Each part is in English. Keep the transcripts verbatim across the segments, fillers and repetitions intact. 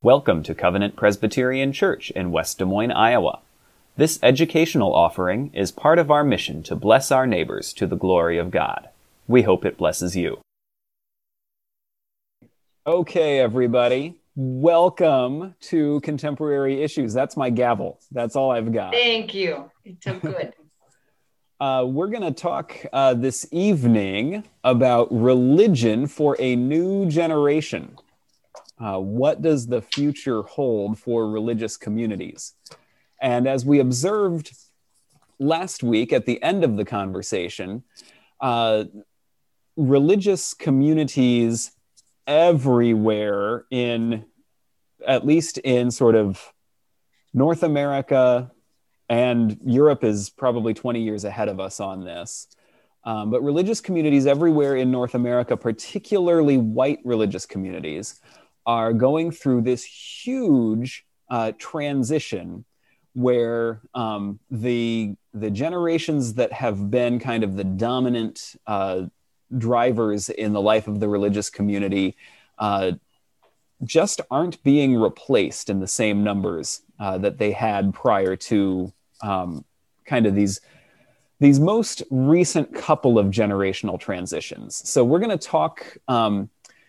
Welcome to Covenant Presbyterian Church in West Des Moines, Iowa. This educational offering is part of our mission to bless our neighbors to the glory of God. We hope it blesses you. Okay, everybody. Welcome to Contemporary Issues. That's my gavel. That's all I've got. Thank you. It's so good. uh, we're going to talk uh, this evening about religion for a new generation. Uh, what does the future hold for religious communities? And as we observed last week at the end of the conversation, uh, religious communities everywhere in, at least in sort of North America, and Europe is probably twenty years ahead of us on this, um, but religious communities everywhere in North America, particularly white religious communities, are going through this huge uh, transition where um, the, the generations that have been kind of the dominant uh, drivers in the life of the religious community uh, just aren't being replaced in the same numbers uh, that they had prior to um, kind of these, these most recent couple of generational transitions. So we're going to talk um,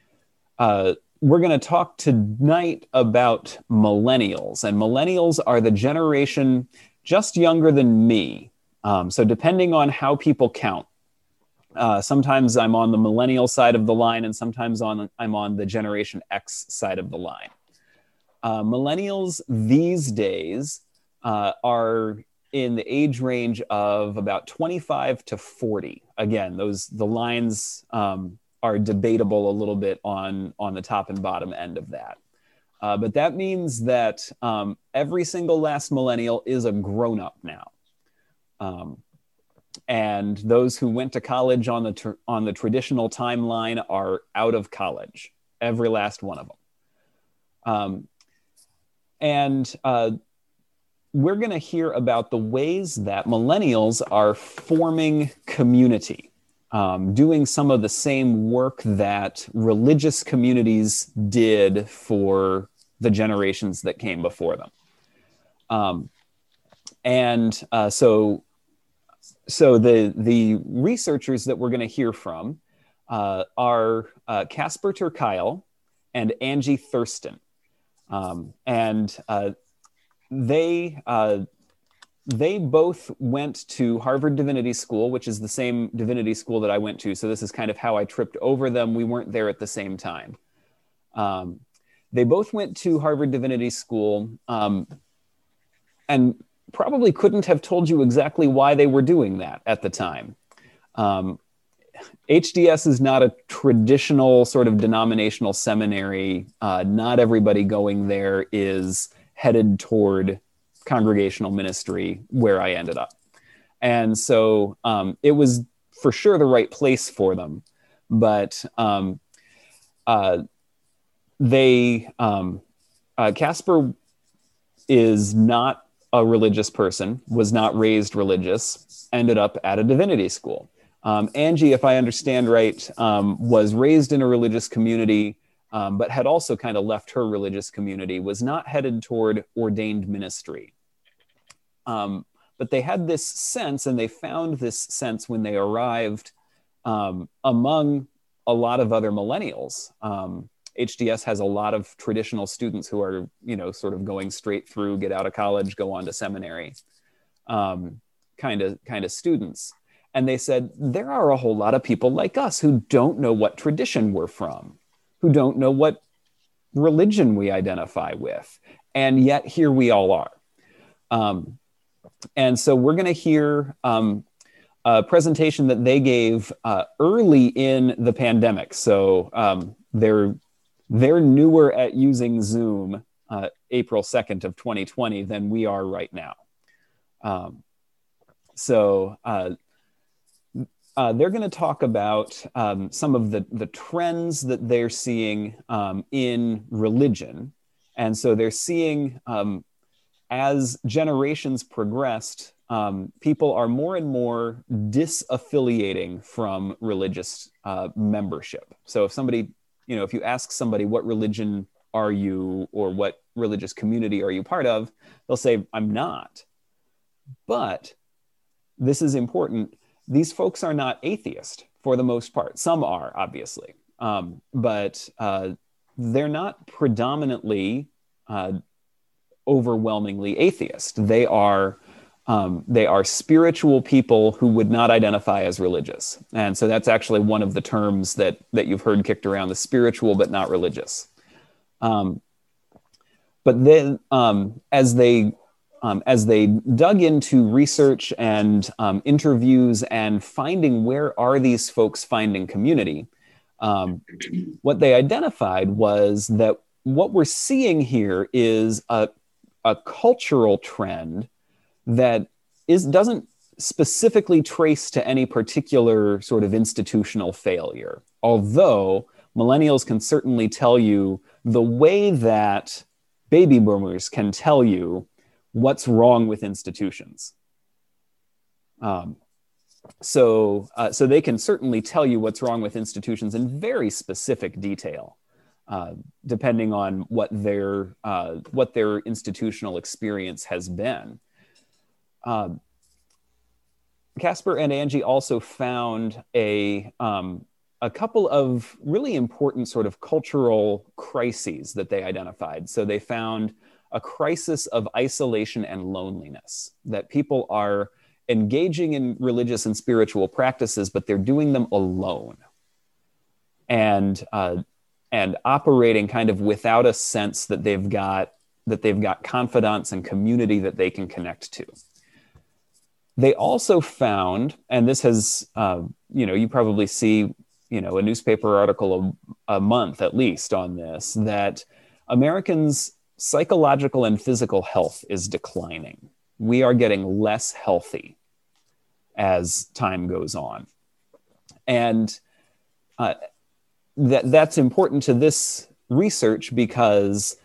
uh, We're going to talk tonight about millennials, and millennials are the generation just younger than me. Um, so depending on how people count, uh, sometimes I'm on the millennial side of the line, and sometimes on I'm on the Generation X side of the line. Uh, millennials these days uh, are in the age range of about twenty-five to forty. Again, those the lines Um, are debatable a little bit on, on the top and bottom end of that. Uh, but that means that um, every single last millennial is a grown-up now. Um, and those who went to college on the, tr- on the traditional timeline are out of college, every last one of them. Um, and uh, we're gonna hear about the ways that millennials are forming community. Um, doing some of the same work that religious communities did for the generations that came before them. Um, and uh, so, so the, the researchers that we're going to hear from uh, are uh, Casper ter Kuile and Angie Thurston. Um, and uh, they... Uh, They both went to Harvard Divinity School, which is the same divinity school that I went to. So this is kind of how I tripped over them. We weren't there at the same time. Um, they both went to Harvard Divinity School um, and probably couldn't have told you exactly why they were doing that at the time. Um, H D S is not a traditional sort of denominational seminary. Uh, not everybody going there is headed toward congregational ministry where I ended up. And so um, it was for sure the right place for them. But um, uh, they, um, uh, Casper is not a religious person, was not raised religious, ended up at a divinity school. Um, Angie, if I understand right, um, was raised in a religious community, Um, but had also kind of left her religious community, was not headed toward ordained ministry. Um, but they had this sense, and they found this sense when they arrived um, among a lot of other millennials. Um, H D S has a lot of traditional students who are, you know, sort of going straight through, get out of college, go on to seminary, um, kind of kind of students. And they said, there are a whole lot of people like us who don't know what tradition we're from, who don't know what religion we identify with. And yet here we all are. Um, and so we're going to hear um, a presentation that they gave uh, early in the pandemic. So um, they're, they're newer at using Zoom uh, April second of twenty twenty than we are right now. Um, so uh, Uh, they're going to talk about um, some of the, the trends that they're seeing um, in religion. And so they're seeing, um, as generations progressed, um, people are more and more disaffiliating from religious uh, membership. So if somebody, you know, if you ask somebody what religion are you, or what religious community are you part of? They'll say, I'm not. But this is important. These folks are not atheist for the most part. Some are, obviously, um, but uh, they're not predominantly uh, overwhelmingly atheist. They are um, they are spiritual people who would not identify as religious. And so that's actually one of the terms that that you've heard kicked around, the spiritual but not religious. Um, but then um, as they um, as they dug into research and um, interviews and finding where are these folks finding community, um, what they identified was that what we're seeing here is a, a cultural trend that is doesn't specifically trace to any particular sort of institutional failure. Although millennials can certainly tell you the way that baby boomers can tell you what's wrong with institutions. Um, so, uh, so they can certainly tell you what's wrong with institutions in very specific detail, uh, depending on what their uh, what their institutional experience has been. Um, Casper and Angie also found a um, a couple of really important sort of cultural crises that they identified. So they found a crisis of isolation and loneliness, that people are engaging in religious and spiritual practices, but they're doing them alone and uh, and operating kind of without a sense that they've got that they've got confidants and community that they can connect to. They also found, and this has, uh, you know, you probably see, you know, a newspaper article a, a month at least on this, that Americans' psychological and physical health is declining. We are getting less healthy as time goes on. And uh, that, that's important to this research because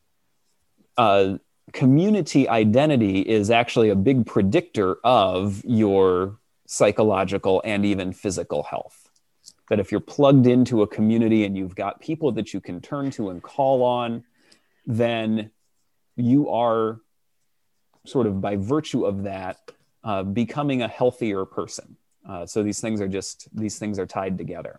uh, community identity is actually a big predictor of your psychological and even physical health. That if you're plugged into a community and you've got people that you can turn to and call on, then you are sort of by virtue of that uh, becoming a healthier person. Uh, so these things are just, these things are tied together.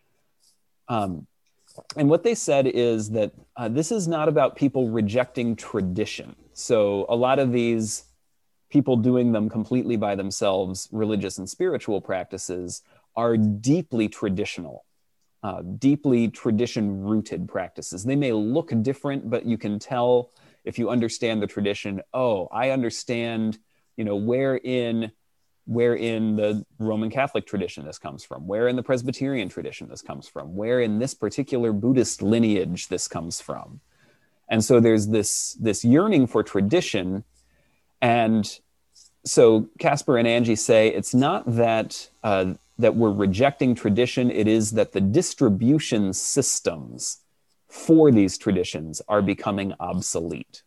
Um, And what they said is that uh, this is not about people rejecting tradition. So a lot of these people doing them completely by themselves, religious and spiritual practices, are deeply traditional, uh, deeply tradition-rooted practices. They may look different, but you can tell if you understand the tradition, oh, I understand, you know, where in where in the Roman Catholic tradition this comes from, where in the Presbyterian tradition this comes from, where in this particular Buddhist lineage this comes from. And so there's this, this yearning for tradition. And so Casper and Angie say it's not that, uh, that we're rejecting tradition, it is that the distribution systems for these traditions are becoming obsolete.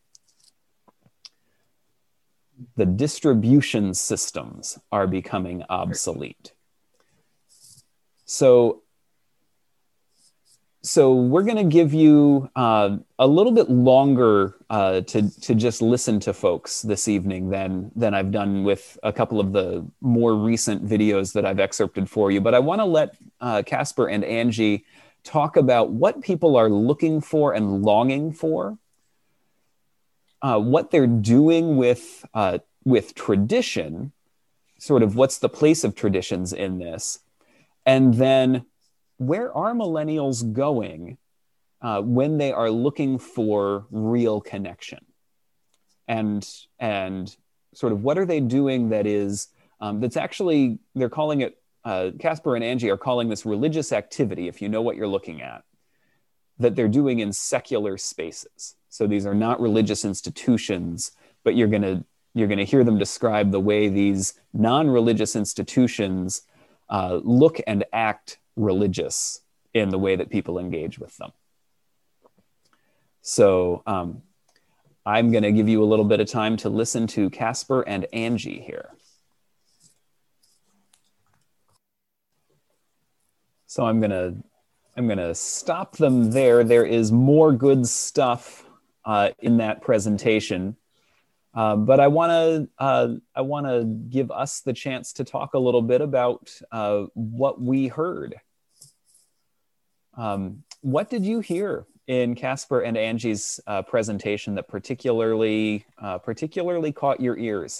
The distribution systems are becoming obsolete. So, so we're going to give you uh, a little bit longer uh, to, to just listen to folks this evening than, than I've done with a couple of the more recent videos that I've excerpted for you. But I want to let uh, Casper and Angie talk about what people are looking for and longing for. Uh, what they're doing with, uh, with tradition, sort of what's the place of traditions in this, and then where are millennials going uh, when they are looking for real connection? And, and sort of what are they doing that is, um, that's actually, they're calling it, uh, Casper and Angie are calling this religious activity, if you know what you're looking at, that they're doing in secular spaces. So these are not religious institutions, but you're gonna you're gonna hear them describe the way these non-religious institutions uh, look and act religious in the way that people engage with them. So um, I'm gonna give you a little bit of time to listen to Casper and Angie here. So I'm gonna I'm going to stop them there. There is more good stuff uh, in that presentation. Uh, but I want to uh, I want to give us the chance to talk a little bit about uh, what we heard. Um, what did you hear in Casper and Angie's uh, presentation that particularly uh, particularly caught your ears?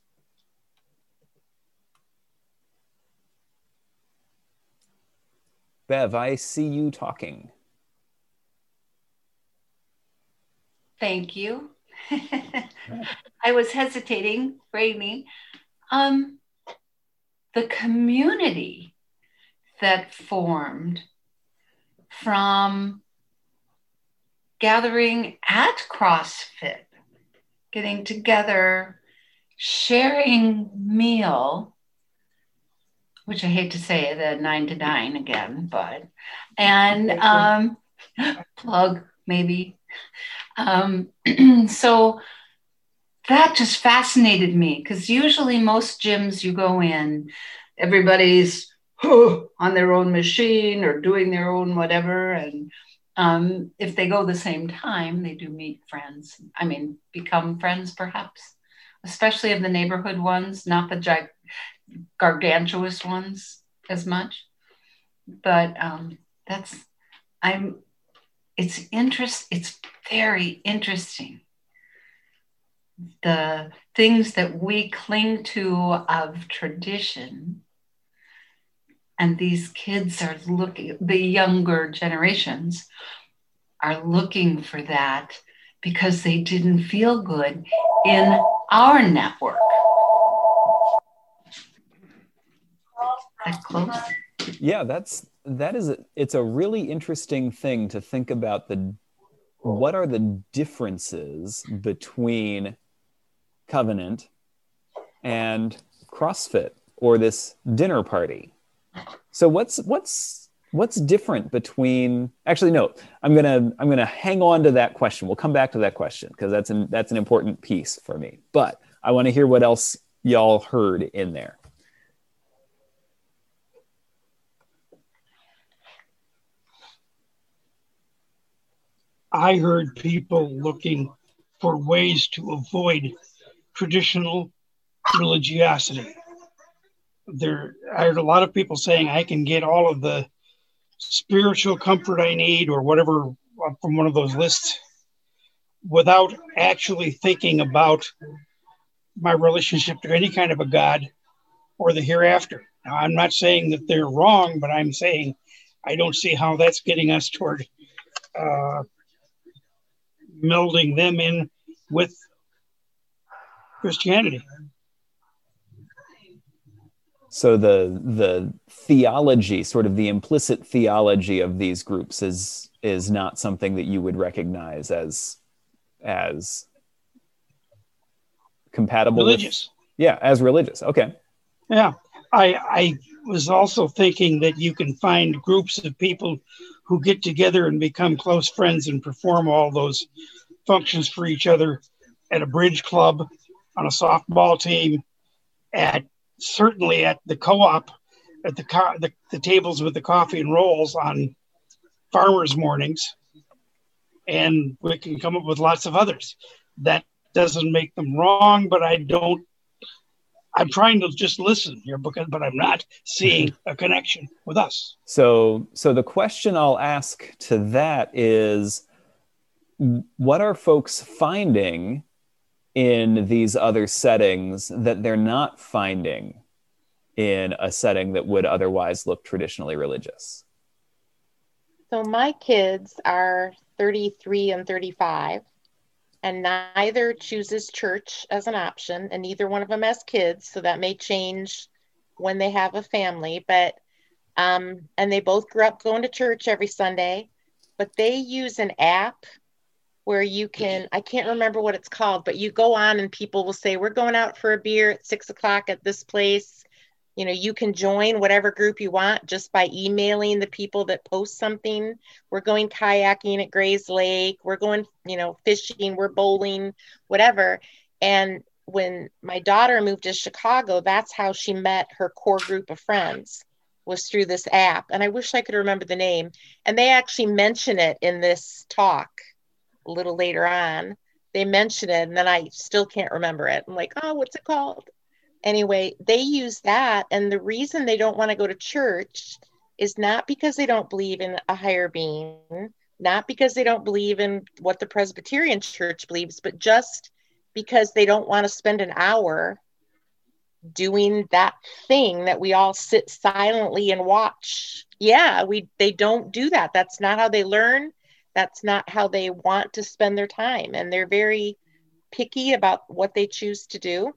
Bev, I see you talking. Thank you. I was hesitating, Rainey. Um, the community that formed from gathering at CrossFit, getting together, sharing meal, which I hate to say the nine to nine again, but, and um, plug maybe. Um, so that just fascinated me, because usually most gyms you go in, everybody's on their own machine or doing their own whatever. And um, if they go the same time, they do meet friends. I mean, become friends perhaps, especially of the neighborhood ones, not the gig- gargantuous ones as much. But um, that's, I'm, it's interest, it's very interesting. The things that we cling to of tradition, and these kids are looking, the younger generations are looking for that because they didn't feel good in our network. That close? Yeah, that's that is a, it's a really interesting thing to think about. The what are the differences between Covenant and CrossFit or this dinner party? So what's what's what's different between, actually no, I'm gonna I'm gonna hang on to that question. We'll come back to that question because that's an that's an important piece for me. But I want to hear what else y'all heard in there. I heard people looking for ways to avoid traditional religiosity. There, I heard a lot of people saying I can get all of the spiritual comfort I need or whatever from one of those lists without actually thinking about my relationship to any kind of a God or the hereafter. Now, I'm not saying that they're wrong, but I'm saying I don't see how that's getting us toward uh, melding them in with Christianity. So the the theology, sort of the implicit theology of these groups is is not something that you would recognize as as compatible religious. With, yeah, as religious. Okay. Yeah. I I was also thinking that you can find groups of people who get together and become close friends and perform all those functions for each other at a bridge club, on a softball team, at certainly at the co-op, at the, co- the the tables with the coffee and rolls on farmers' mornings, and we can come up with lots of others. That doesn't make them wrong, but I don't. I'm trying to just listen here because, but I'm not seeing a connection with us. So, so the question I'll ask to that is, what are folks finding in these other settings that they're not finding in a setting that would otherwise look traditionally religious? So my kids are thirty-three and thirty-five, and neither chooses church as an option, and neither one of them has kids, so that may change when they have a family. But um, and they both grew up going to church every Sunday, but they use an app where you can, I can't remember what it's called, but you go on and people will say, we're going out for a beer at six o'clock at this place. You know, you can join whatever group you want just by emailing the people that post something. We're going kayaking at Gray's Lake. We're going, you know, fishing. We're bowling, whatever. And when my daughter moved to Chicago, that's how she met her core group of friends, was through this app, and I wish I could remember the name. And they actually mention it in this talk a little later on. They mention it, and then I still can't remember it. I'm like, oh, what's it called? Anyway, they use that, and the reason they don't want to go to church is not because they don't believe in a higher being, not because they don't believe in what the Presbyterian Church believes, but just because they don't want to spend an hour doing that thing that we all sit silently and watch. Yeah, we they don't do that. That's not how they learn. That's not how they want to spend their time. And they're very picky about what they choose to do.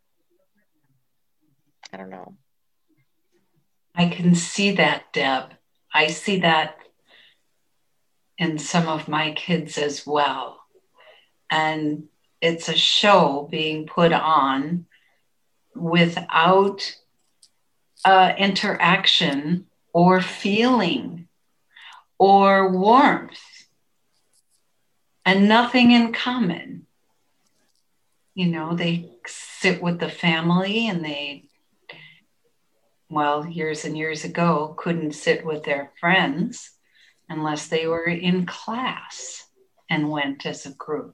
I don't know. I can see that, Deb. I see that in some of my kids as well. And it's a show being put on without uh, interaction or feeling or warmth and nothing in common. You know, they sit with the family and they, well, years and years ago, couldn't sit with their friends unless they were in class and went as a group.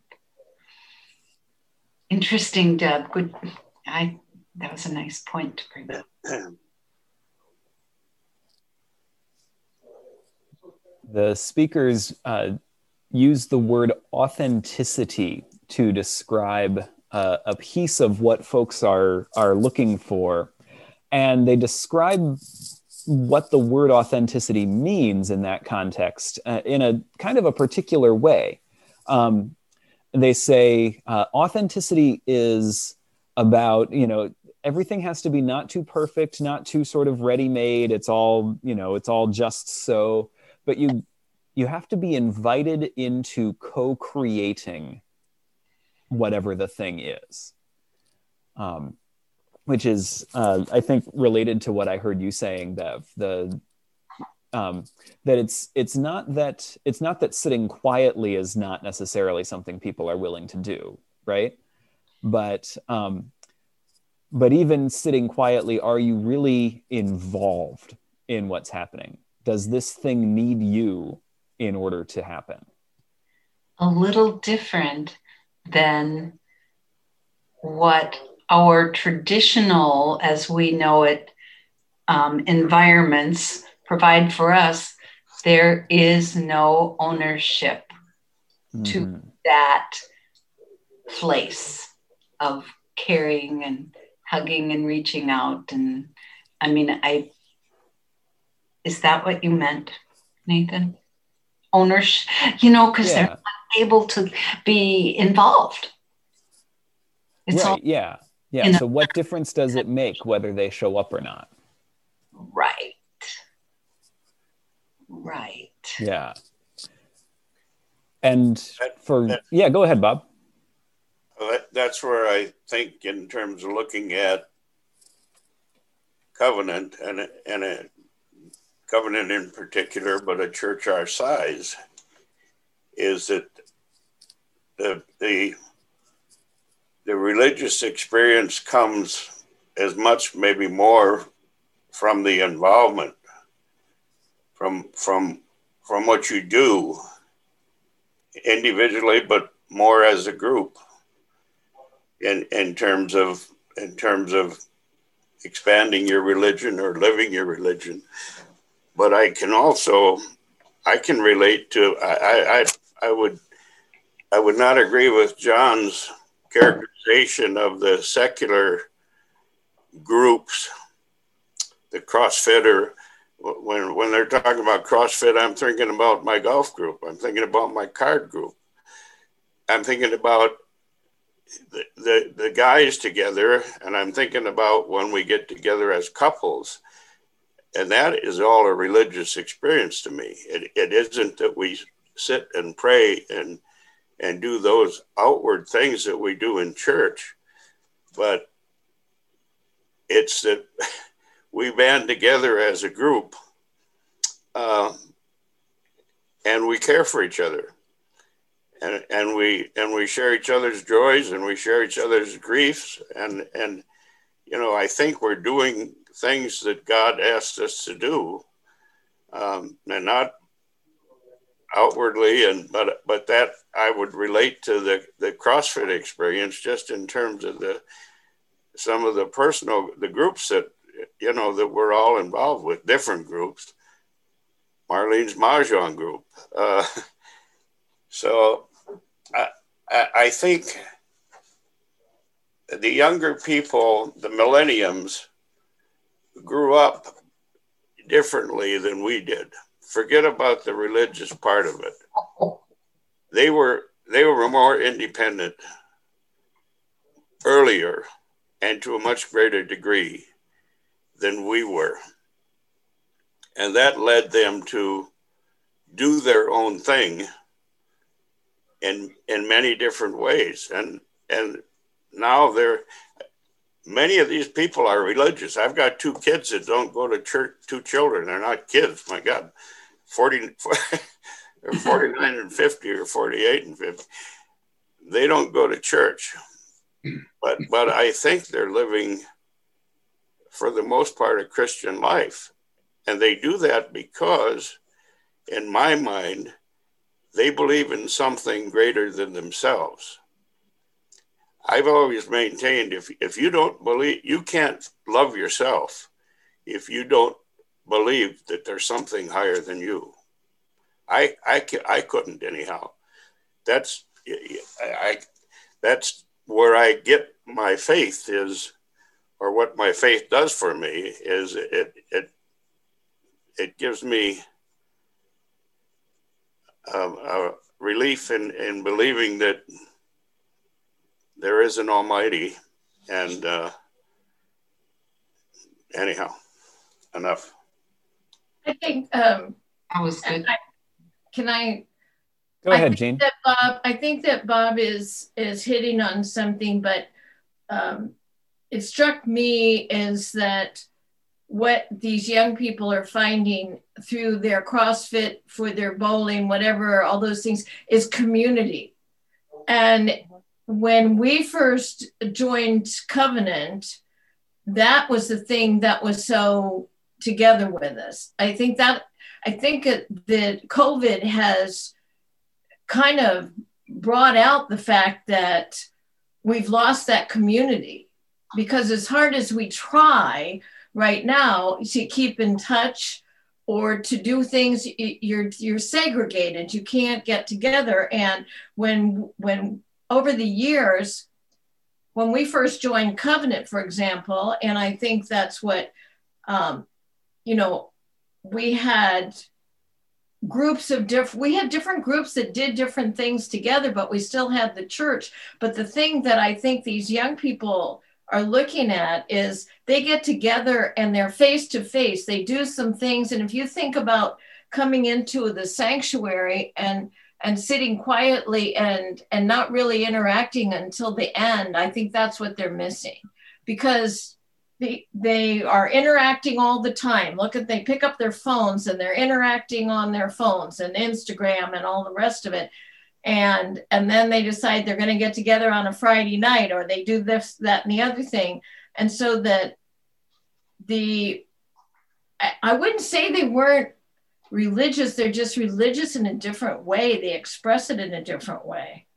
Interesting, Deb. Good. I that was a nice point to bring up. The speakers uh, use the word authenticity to describe uh, a piece of what folks are are looking for, and they describe what the word authenticity means in that context uh, in a kind of a particular way. Um, they say uh, authenticity is about, you know, everything has to be not too perfect, not too sort of ready-made. It's all, you know, it's all just so, but you you have to be invited into co-creating whatever the thing is. Um, which is, uh, I think, related to what I heard you saying, Bev. The um, that it's it's not that it's not that sitting quietly is not necessarily something people are willing to do, right? But um, but even sitting quietly, are you really involved in what's happening? Does this thing need you in order to happen? A little different than what our traditional, as we know it, um, environments provide for us. There is no ownership mm-hmm. to that place of caring and hugging and reaching out. And I mean, I, is that what you meant, Nathan? Ownership, you know, because yeah. they're not able to be involved. It's right, all yeah. Yeah, so what difference does it make whether they show up or not? Right. Right. Yeah. And for, that, yeah, go ahead, Bob. That, that's where I think in terms of looking at covenant and a, and a covenant in particular, but a church our size, is that the, the The religious experience comes as much, maybe more, from the involvement, from from from what you do individually, but more as a group. In in terms of in terms of expanding your religion or living your religion, but I can also I can relate to I I I would I would not agree with John's characterization of the secular groups, the CrossFitter. When when they're talking about CrossFit, I'm thinking about my golf group. I'm thinking about my card group. I'm thinking about the, the, the guys together, and I'm thinking about when we get together as couples. And that is all a religious experience to me. It, it isn't that we sit and pray and and do those outward things that we do in church, but it's that we band together as a group uh, and we care for each other, and and we and we share each other's joys and we share each other's griefs, and and you know, I think we're doing things that God asked us to do, um, and not outwardly, and but but that I would relate to the the CrossFit experience, just in terms of the some of the personal the groups that you know that we're all involved with, different groups. Marlene's Mahjong group. Uh, so I, I I think the younger people, the millenniums, grew up differently than we did. Forget about the religious part of it. They were they were more independent earlier and to a much greater degree than we were. And that led them to do their own thing in in many different ways. And and now they're many of these people are religious. I've got two kids that don't go to church, two children. They're not kids, my God. forty, they're forty-nine and fifty or forty-eight and fifty. They don't go to church. But but I think they're living, for the most part, a Christian life. And they do that because, in my mind, they believe in something greater than themselves. I've always maintained if, if you don't believe, you can't love yourself if you don't believe that there's something higher than you. I, I, I couldn't anyhow. That's, I, that's where I get my faith is, or what my faith does for me is it, it, it gives me um, a relief in, in believing that there is an Almighty. And uh, anyhow, enough. I think um, That was good. I, can I? Go I ahead, think Jean. That Bob, I think that Bob is is hitting on something, but um, it struck me is that what these young people are finding through their CrossFit, for their bowling, whatever, all those things, is community. And when we first joined Covenant, that was the thing that was so together with us. I think that I think that COVID has kind of brought out the fact that we've lost that community, because as hard as we try right now to keep in touch or to do things, you're you're segregated. You can't get together. And when when over the years, when we first joined Covenant, for example, and I think that's what, um, you know, we had groups of different, we had different groups that did different things together, but we still had the church. But the thing that I think these young people are looking at is they get together and they're face to face. They do some things. And if you think about coming into the sanctuary and and sitting quietly and and not really interacting until the end, I think that's what they're missing, because they they are interacting all the time. Look at, they pick up their phones and they're interacting on their phones and Instagram and all the rest of it. And and then they decide they're going to get together on a Friday night, or they do this, that, and the other thing. And so that the, I, I wouldn't say they weren't religious, they're just religious in a different way. They express it in a different way.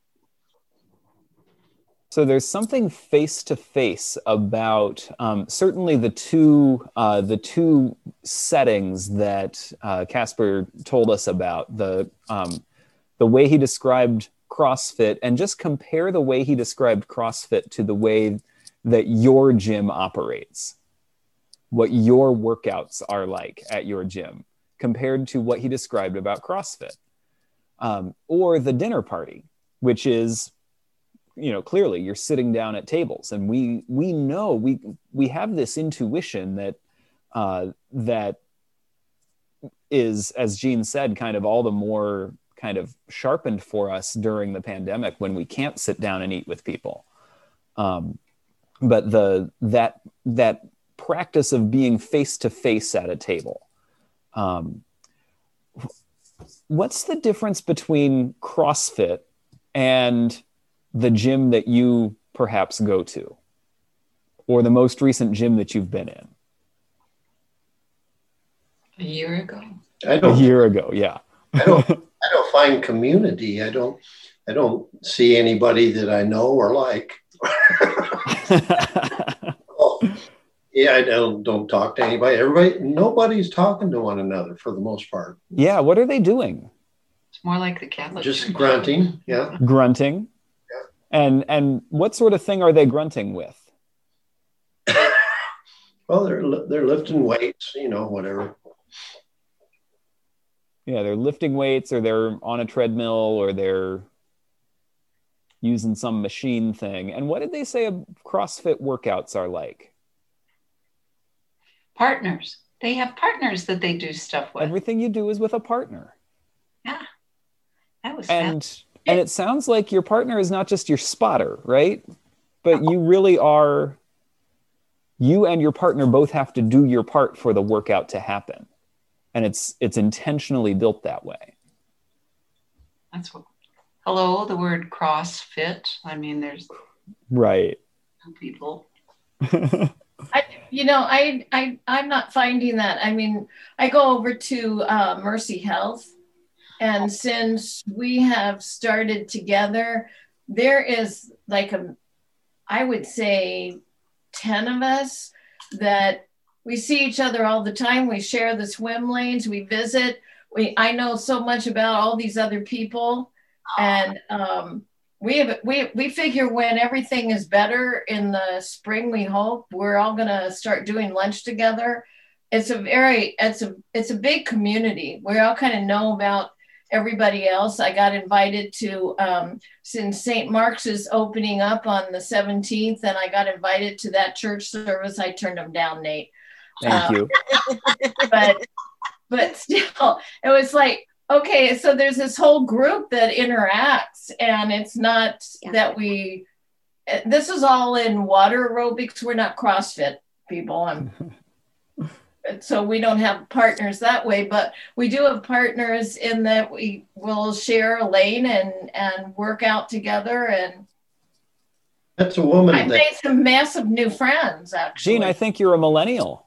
So there's something face-to-face about um, certainly the two uh, the two settings that uh, Casper told us about, the um, the way he described CrossFit, and just compare the way he described CrossFit to the way that your gym operates, what your workouts are like at your gym, compared to what he described about CrossFit. Um, or the dinner party, which is, you know, clearly you're sitting down at tables, and we we know, we we have this intuition that uh, that is, as Jean said, kind of all the more kind of sharpened for us during the pandemic when we can't sit down and eat with people. Um, but the that that practice of being face to face at a table. Um, what's the difference between CrossFit and the gym that you perhaps go to? or the most recent gym that you've been in? A year ago. I A don't. year ago, yeah. I don't. I don't find community. I don't. I don't see anybody that I know or like. Well, yeah, I don't don't talk to anybody. Everybody, nobody's talking to one another for the most part. Yeah, what are they doing? It's more like the Catholic Just Church. grunting. Yeah. Grunting. Yeah. And and what sort of thing are they grunting with? Well, they're li- they're lifting weights, you know, whatever. Yeah, they're lifting weights, or they're on a treadmill, or they're using some machine thing. And what did they say CrossFit workouts are like? Partners. They have partners that they do stuff with. Everything you do is with a partner. Yeah. That was And fast. and it sounds like your partner is not just your spotter, right? But you really are, you and your partner both have to do your part for the workout to happen. And it's it's intentionally built that way. That's what. Hello, the word CrossFit. I mean, there's Right. two people. I, you know, I, I, I'm not finding that. I mean, I go over to uh, Mercy Health, and since we have started together, there is like a, I would say, ten of us that we see each other all the time. We share the swim lanes. We visit. We, I know so much about all these other people, and um, we have we we figure when everything is better in the spring, we hope we're all gonna start doing lunch together. It's a very it's a it's a big community. We all kind of know about everybody else. I got invited to um, since Saint Mark's is opening up on the seventeenth, and I got invited to that church service. I turned them down, Nate. Thank Um, you. but but still, it was like, okay, so there's this whole group that interacts, and it's not Yeah. that we, this is all in water aerobics. We're not CrossFit people. I'm, so we don't have partners that way, but we do have partners in that we will share a lane and, and work out together. And That's a woman I that made some massive new friends, actually. Gene, I think you're a millennial.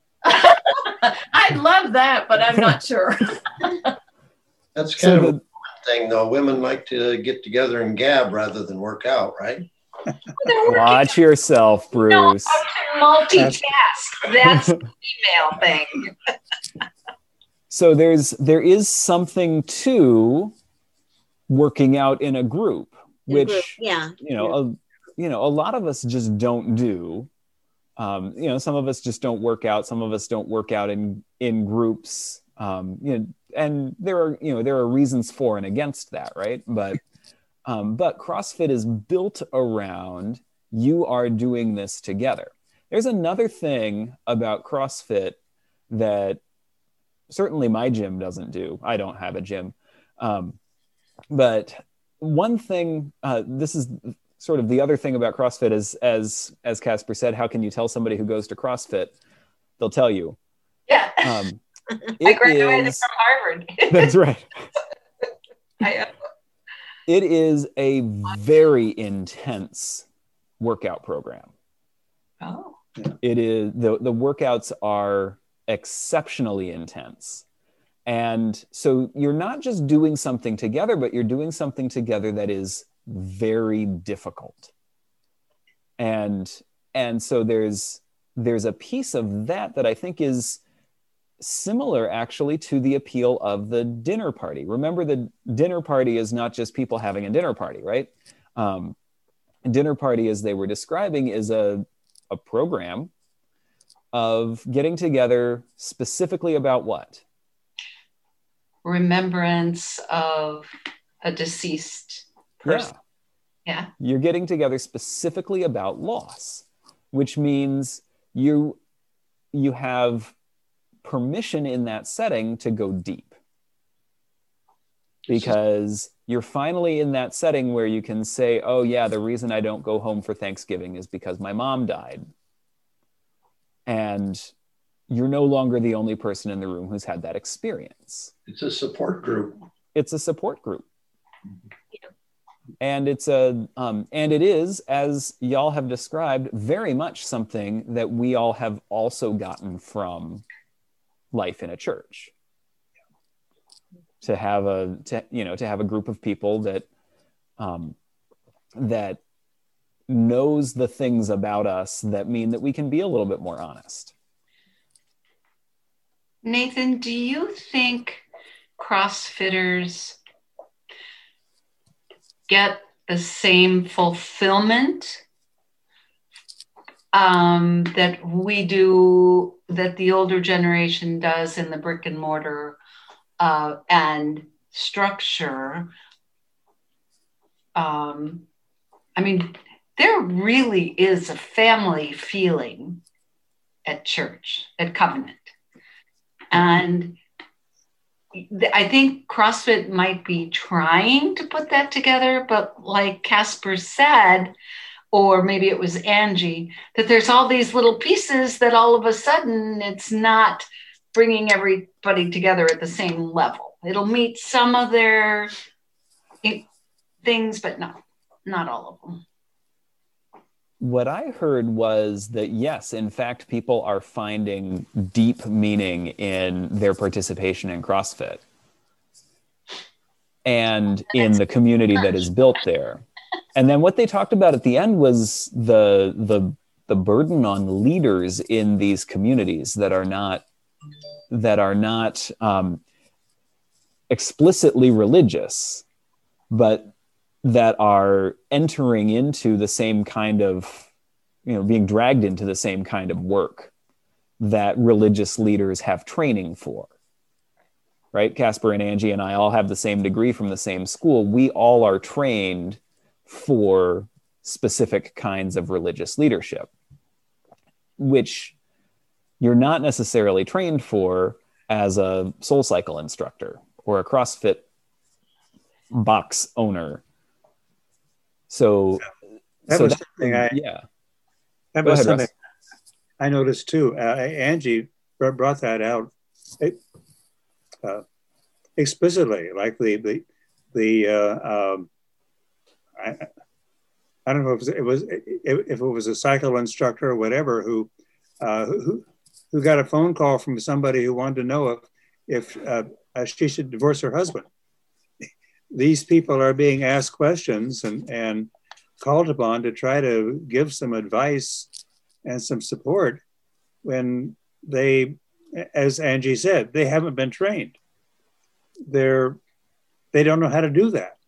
I'd love that, but I'm not sure. that's kind So of a the, woman thing though. Women like to get together and gab rather than work out, right? watch yourself, No, Bruce. how to multitask. That's a female thing. So there's there is something to working out in a group, In which group, yeah. you know, a, you know, a lot of us just don't do. Um, you know, some of us just don't work out. Some of us don't work out in in groups. Um, you know, and there are you know there are reasons for and against that, right? But um, but CrossFit is built around you are doing this together. There's another thing about CrossFit that certainly my gym doesn't do. I don't have a gym, um, but one thing. Uh, this is. Sort of the other thing about CrossFit is, as as Casper said, how can you tell somebody who goes to CrossFit? They'll tell you. Yeah. Um, I it graduated is- from Harvard. That's right. I, uh, It is a very intense workout program. oh, It is the the workouts are exceptionally intense. And so you're not just doing something together, but you're doing something together that is very difficult. And and so there's there's a piece of that that I think is similar actually to the appeal of the dinner party. Remember, the dinner party is not just people having a dinner party, right? Um, dinner party, as they were describing, is a, a program of getting together specifically about what? remembrance of a deceased person. Yeah. Yeah. You're getting together specifically about loss, which means you you have permission in that setting to go deep. Because you're finally in that setting where you can say, oh yeah, the reason I don't go home for Thanksgiving is because my mom died. And you're no longer the only person in the room who's had that experience. It's a support group. It's a support group. And it's a um, and it is, as y'all have described, very much something that we all have also gotten from life in a church. To have a to, you know to have a group of people that um, that knows the things about us that mean that we can be a little bit more honest. Nathan, do you think CrossFitters get the same fulfillment um, that we do, that the older generation does in the brick and mortar uh, and structure? Um, I mean, there really is a family feeling at church, at Covenant. And I think CrossFit might be trying to put that together, but like Casper said, or maybe it was Angie, that there's all these little pieces that all of a sudden it's not bringing everybody together at the same level. It'll meet some of their things, but no, not all of them. What I heard was that, yes, in fact, people are finding deep meaning in their participation in CrossFit and in the community that is built there. And then what they talked about at the end was the, the, the burden on leaders in these communities that are not, that are not um, explicitly religious, but that are entering into the same kind of, you know, being dragged into the same kind of work that religious leaders have training for, right? Casper and Angie and I all have the same degree from the same school. We all are trained for specific kinds of religious leadership, which you're not necessarily trained for as a SoulCycle instructor or a CrossFit box owner. So that so was that, something I, yeah. that Go was ahead, something Russ. I noticed too. Uh, Angie brought that out uh, explicitly, like the, the, the uh, um, I, I don't know if it was, if it was a cycle instructor or whatever who, uh, who, who got a phone call from somebody who wanted to know if, if uh, she should divorce her husband. These people are being asked questions and, and called upon to try to give some advice and some support when they, as Angie said, they haven't been trained. They're, they don't know how to do that.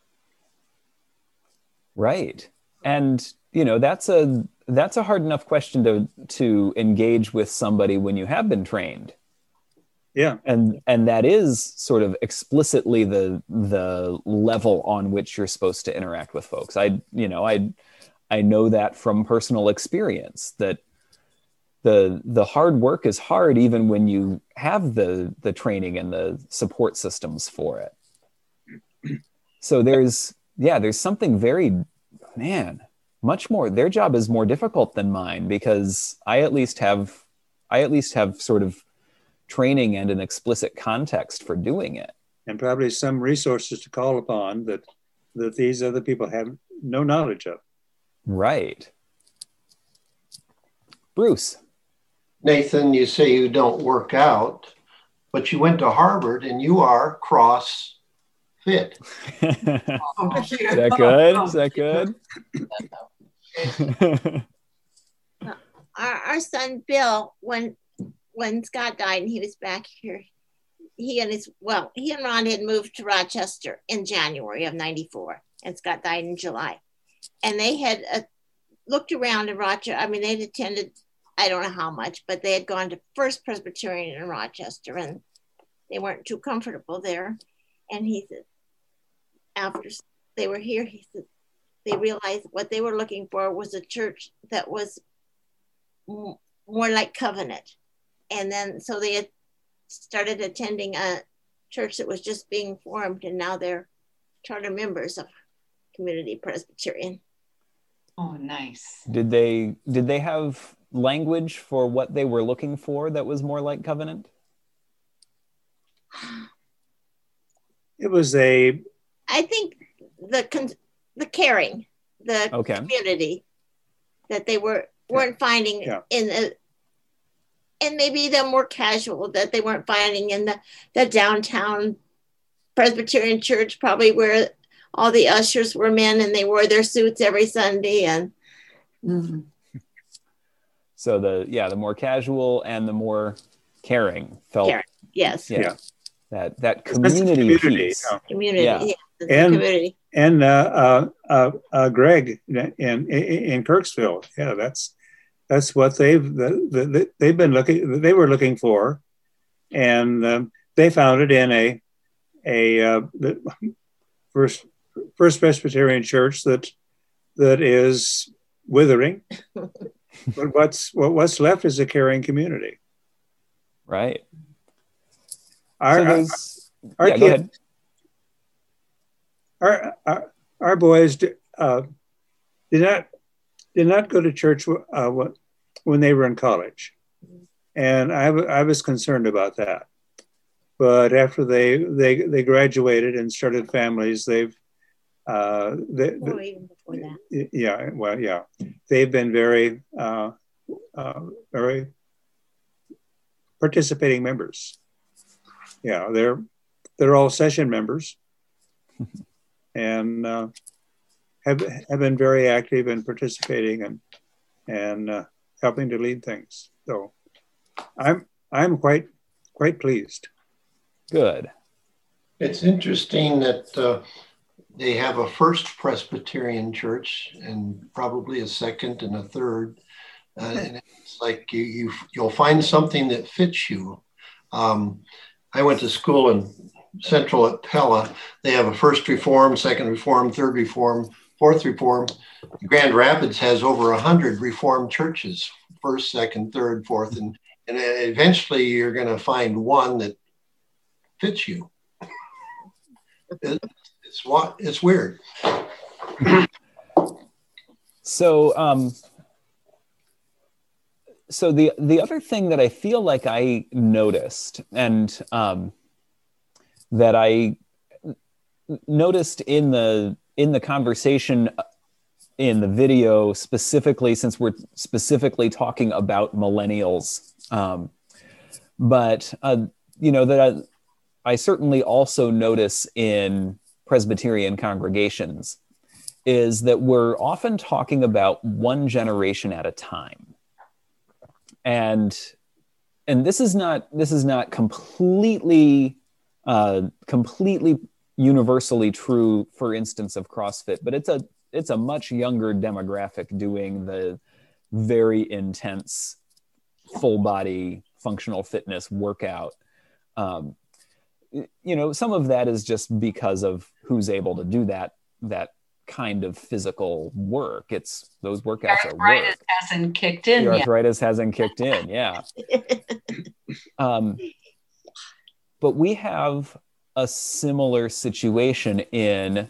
Right. And, you know, that's a, that's a hard enough question to, to engage with somebody when you have been trained. Yeah. And and that is sort of explicitly the the level on which you're supposed to interact with folks. I you know, I I know that from personal experience that the the hard work is hard even when you have the the training and the support systems for it. So there's yeah, there's something very man, much more. Their job is more difficult than mine because I at least have I at least have sort of training and an explicit context for doing it. And probably some resources to call upon that that these other people have no knowledge of. Right. Bruce. Nathan, you say you don't work out, but you went to Harvard and you are cross fit. Is that good? Is that good? our, our son Bill, when when Scott died and he was back here, he and his, well, he and Ron had moved to Rochester in January of ninety-four, and Scott died in July. And they had uh, looked around in Rochester. I mean, they'd attended, I don't know how much, but they had gone to First Presbyterian in Rochester, and they weren't too comfortable there. And he said, after they were here, he said, they realized what they were looking for was a church that was m- more like Covenant. And then, so they had started attending a church that was just being formed, and now they're charter members of Community Presbyterian. Oh, nice. Did they did they have language for what they were looking for that was more like Covenant? It was a. I think the con- the caring, the Okay. community that they were weren't finding Yeah. in the, and maybe the more casual that they weren't finding in the, the downtown Presbyterian church, probably where all the ushers were men and they wore their suits every Sunday. And Mm-hmm. So the yeah, the more casual and the more caring felt. caring, yes, Yeah. Yeah. That that It's just the community, community, piece. yeah. community, Yeah. yeah, the And- community. And uh, uh, uh, uh, Greg in, in in Kirksville, yeah, that's that's what they've the, the, they've been looking they were looking for, and um, they found it in a a uh, the first First Presbyterian Church that that is withering, but what's what, what's left is a caring community. Right. Our So those, our, yeah, our go kids, ahead. our, our our boys uh, did not did not go to church uh, when they were in college, and I, I was concerned about that. But after they they they graduated and started families, they've uh, they, Oh, even before that. yeah well yeah they've been very uh, uh, very participating members. Yeah, they're they're all session members. And uh, have have been very active in participating and and uh, helping to lead things. So I'm I'm quite quite pleased. Good. It's interesting that uh, they have a first Presbyterian church and probably a second and a third. Uh, and it's like you, you you'll find something that fits you. Um, I went to school in Central at Pella. They have a first Reform, second Reform, third Reform, fourth Reform. Grand Rapids has over a hundred Reformed churches, first, second, third, fourth, and, and eventually you're going to find one that fits you. It, it's what it's weird. So, um, so the the other thing that I feel like I noticed, and um, that I noticed in the in the conversation in the video, specifically since we're specifically talking about millennials, um, but uh, you know that I, I certainly also notice in Presbyterian congregations is that we're often talking about one generation at a time. And and this is not this is not completely uh, completely universally true, for instance, of CrossFit, but it's a it's a much younger demographic doing the very intense full body functional fitness workout. Um, you know, some of that is just because of who's able to do that that kind of physical work. It's those workouts are Arthritis work. hasn't kicked in The yet. arthritis hasn't kicked in, yeah. Um, but we have a similar situation in,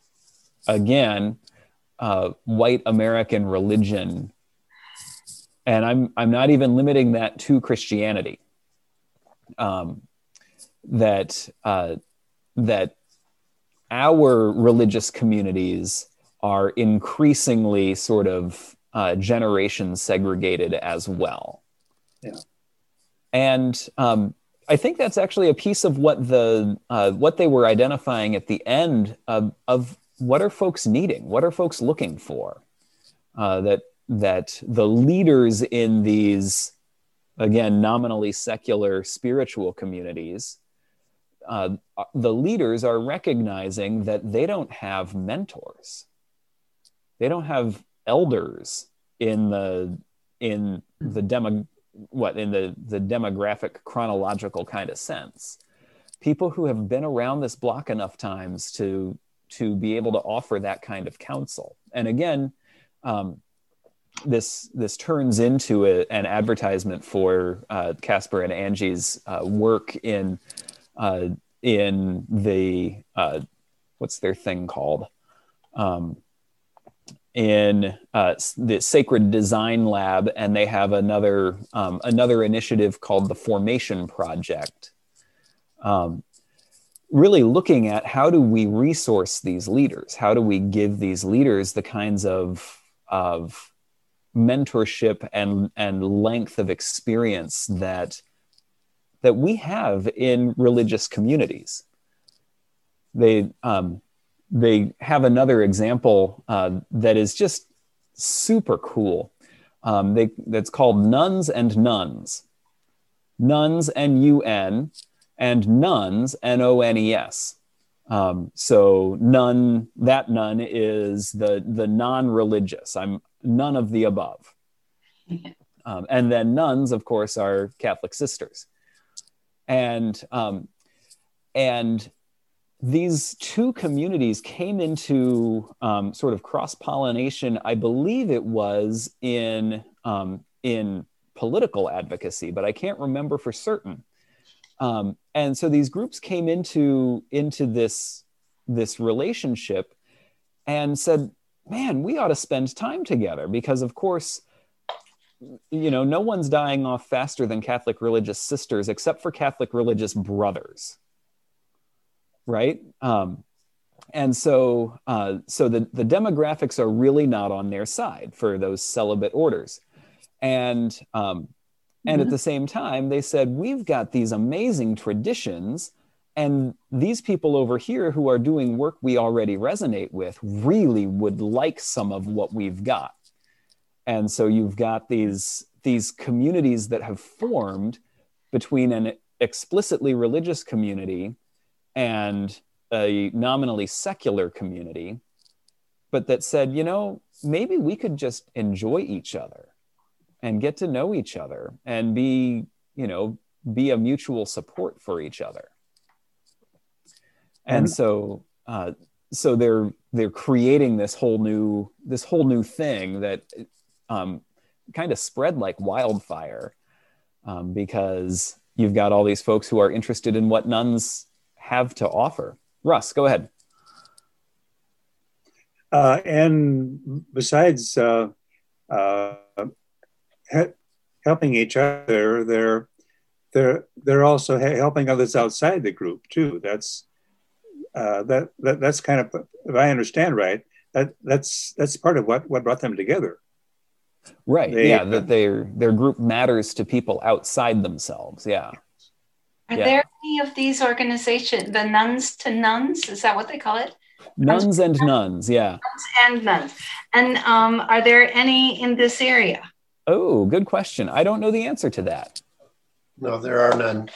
again, uh, white American religion, and I'm I'm not even limiting that to Christianity. Um, that uh, that our religious communities are increasingly sort of uh, generation segregated as well. Yeah. And um, I think that's actually a piece of what the uh, what they were identifying at the end of, of what are folks needing, what are folks looking for. Uh, that that the leaders in these, again, nominally secular spiritual communities, uh, the leaders are recognizing that they don't have mentors, they don't have elders in the in the demo. what in the the demographic chronological kind of sense, people who have been around this block enough times to to be able to offer that kind of counsel. And again, um, this this turns into a, an advertisement for uh, Casper and Angie's uh, work in uh, in the uh, what's their thing called um, in uh, the Sacred Design Lab, and they have another um, another initiative called the Formation Project. Um, really looking at how do we resource these leaders? How do we give these leaders the kinds of, of mentorship and, and length of experience that, that we have in religious communities? They, um, they have another example uh, that is just super cool. Um, they, that's called Nuns and Nuns. Nuns, N U N, and Nuns, N O N E S. Um, so none, that nun is the, the non-religious. I'm none of the above. Um, and then nuns, of course, are Catholic sisters. And, um, and these two communities came into um, sort of cross-pollination. I believe it was in, um, in political advocacy, but I can't remember for certain. Um, and so these groups came into, into this, this relationship and said, man, we ought to spend time together because, of course, you know, no one's dying off faster than Catholic religious sisters, except for Catholic religious brothers, right? Um, and so, uh, so the, the demographics are really not on their side for those celibate orders. And, um, and mm-hmm. at the same time, they said, we've got these amazing traditions, and these people over here who are doing work we already resonate with really would like some of what we've got. And so you've got these, these communities that have formed between an explicitly religious community and a nominally secular community, but that said, you know, maybe we could just enjoy each other and get to know each other and be, you know, be a mutual support for each other. And so, uh, so they're, they're creating this whole new, this whole new thing that um, kind of spread like wildfire um, because you've got all these folks who are interested in what nuns have to offer. Russ, go ahead. Uh, and besides uh, uh, he- helping each other, they're they're they're also he- helping others outside the group too. That's uh, that, that that's kind of, if I understand right, that that's that's part of what what brought them together. Right. They, yeah. That their their group matters to people outside themselves. Yeah. Are yeah. there any of these organizations, the Nuns to Nuns? Is that what they call it? Nuns and Nuns. Yeah. Nuns and Nuns. And um, are there any in this area? Oh, good question. I don't know the answer to that. No, there are none.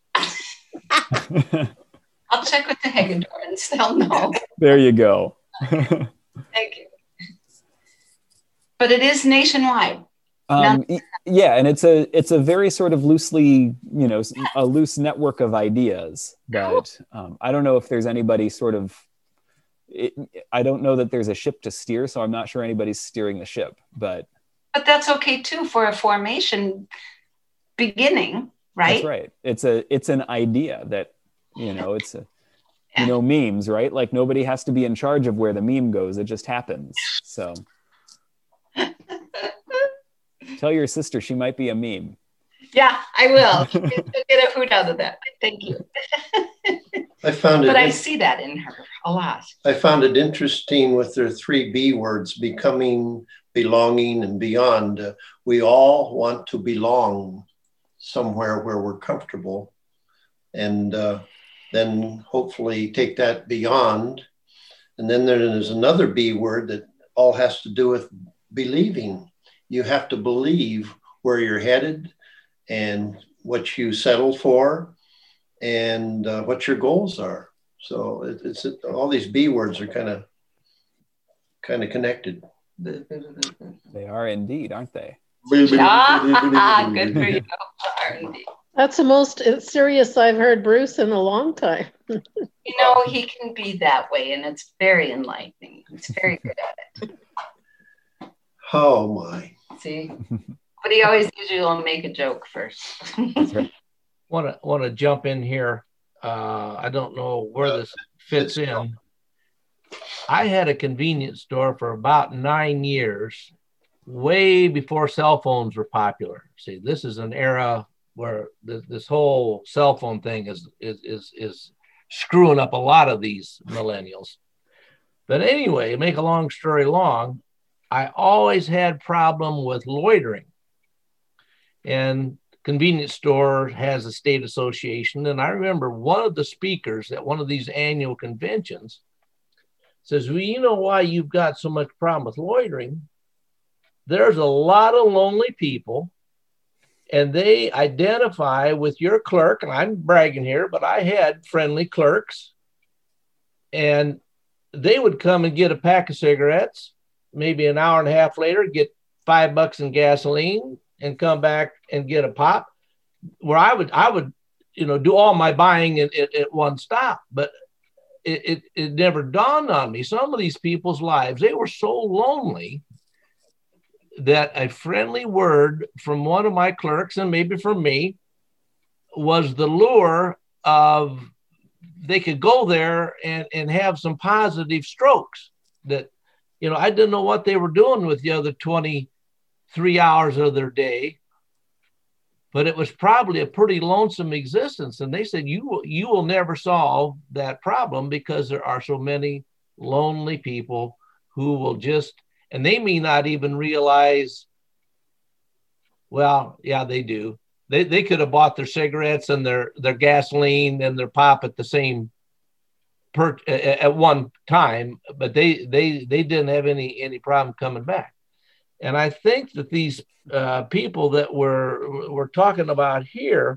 I'll check with the Hagedorns. They'll know. There you go. Thank you. But it is nationwide. Um, yeah, and it's a it's a very sort of loosely, you know, a loose network of ideas. But um, I don't know if there's anybody sort of. It, I don't know that there's a ship to steer, so I'm not sure anybody's steering the ship. But but that's okay too for a formation beginning, right? That's right. It's a it's an idea that, you know, it's a you know memes, right? Like nobody has to be in charge of where the meme goes; it just happens. So. Tell your sister she might be a meme. Yeah, I will. She'll get a hoot out of that. Thank you. I found it. But I see that in her a lot. I found it interesting with their three B words: becoming, belonging, and beyond. Uh, we all want to belong somewhere where we're comfortable, and uh, then hopefully take that beyond. And then there's another B word that all has to do with believing. You have to believe where you're headed and what you settle for and uh, what your goals are. So it, it's it, all these B words are kind of kind of connected. They are indeed, aren't they? Ah, good for you. That's the most serious I've heard Bruce in a long time. You know, he can be that way, and it's very enlightening. He's very good at it. Oh my. See? But he always usually will make a joke first. Want to want to jump in here. Uh, I don't know where this fits in. I had a convenience store for about nine years, way before cell phones were popular. See, this is an era where th- this whole cell phone thing is is is is screwing up a lot of these millennials. But anyway, make a long story long, I always had problem with loitering. And convenience store has a state association. And I remember one of the speakers at one of these annual conventions says, well, you know why you've got so much problem with loitering? There's a lot of lonely people, and they identify with your clerk. And I'm bragging here, but I had friendly clerks, and they would come and get a pack of cigarettes, maybe an hour and a half later, get five bucks in gasoline and come back and get a pop, where I would, I would, you know, do all my buying at, at, at one stop. But it, it, it never dawned on me. Some of these people's lives, they were so lonely that a friendly word from one of my clerks, and maybe from me, was the lure of they could go there and, and have some positive strokes that, you know, I didn't know what they were doing with the other twenty-three hours of their day, but it was probably a pretty lonesome existence. And they said, you will, you will never solve that problem because there are so many lonely people who will just, and they may not even realize, well, yeah, they do. They, they could have bought their cigarettes and their, their gasoline and their pop at the same per, at one time, but they, they, they didn't have any, any problem coming back. And I think that these uh, people that we're, we're talking about here